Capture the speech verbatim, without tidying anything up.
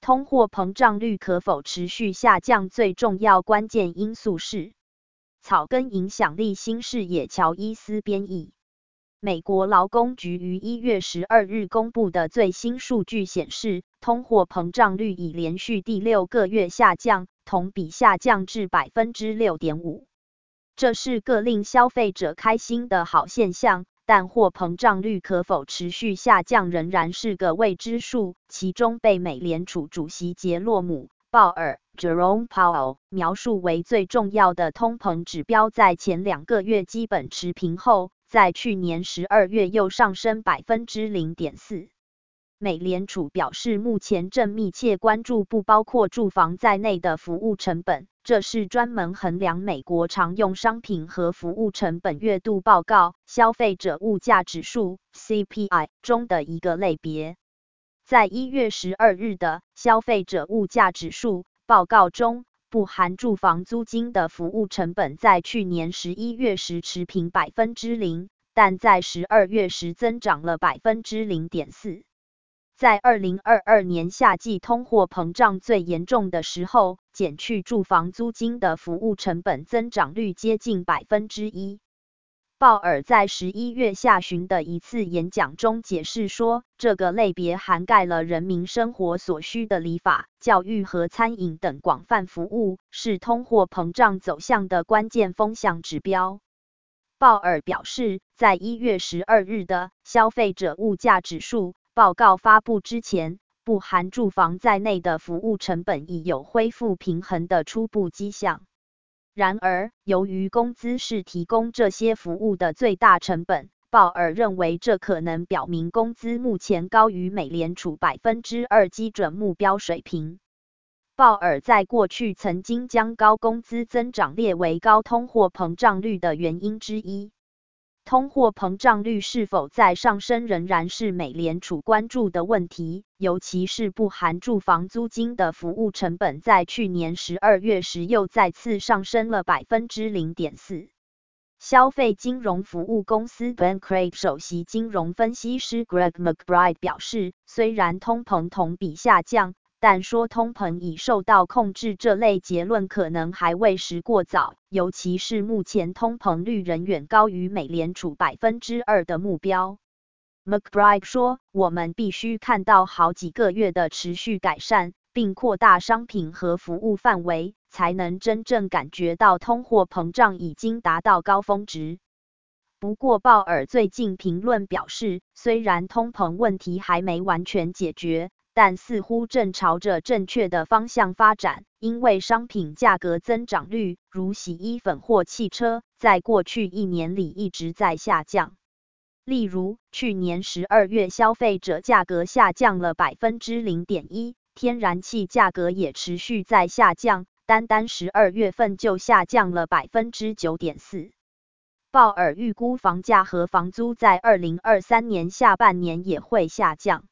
通货膨胀率可否持续下降最重要关键因素是草根影响力新视野乔伊斯编译。美国劳工局于一月十二日公布的最新数据显示，通货膨胀率已连续第六个月下降，同比下降至 百分之六点五。这是个令消费者开心的好现象，但货膨胀率可否持续下降仍然是个未知数，其中被美联储主席杰洛姆·鲍尔 （Jerome Powell） 描述为最重要的通膨指标，在前两个月基本持平后，在去年十二月又上升 百分之零点四。美联储表示，目前正密切关注不包括住房在内的服务成本，这是专门衡量美国常用商品和服务成本月度报告消费者物价指数 C P I 中的一个类别。在一月十二日的消费者物价指数报告中，不含住房租金的服务成本在去年十一月时持平 百分之零， 但在十二月时增长了 百分之零点四。在二零二二年夏季通货膨胀最严重的时候，减去住房租金的服务成本增长率接近 百分之一。鲍尔在十一月下旬的一次演讲中解释说，这个类别涵盖了人民生活所需的理发、教育和餐饮等广泛服务，是通货膨胀走向的关键风向指标。鲍尔表示，在一月十二日的消费者物价指数报告发布之前，不含住房在内的服务成本已有恢复平衡的初步迹象。然而，由于工资是提供这些服务的最大成本，鲍尔认为这可能表明工资目前高于美联储 百分之二 基准目标水平。鲍尔在过去曾经将高工资增长列为高通货膨胀率的原因之一。通货膨胀率是否在上升仍然是美联储关注的问题，尤其是不含住房租金的服务成本在去年十二月时又再次上升了 百分之零点四。消费金融服务公司 Bankrate 首席金融分析师 Greg McBride 表示，虽然通膨同比下降，但说通膨已受到控制这类结论可能还为时过早，尤其是目前通膨率仍远高于美联储 百分之二 的目标。McBride 说，我们必须看到好几个月的持续改善，并扩大商品和服务范围，才能真正感觉到通货膨胀已经达到高峰值。不过鲍尔最近评论表示，虽然通膨问题还没完全解决，但似乎正朝着正确的方向发展，因为商品价格增长率，如洗衣粉或汽车，在过去一年里一直在下降。例如，去年十二月消费者价格下降了 百分之零点一， 天然气价格也持续在下降，单单十二月份就下降了 百分之九点四。鲍尔预估房价和房租在二零二三年下半年也会下降。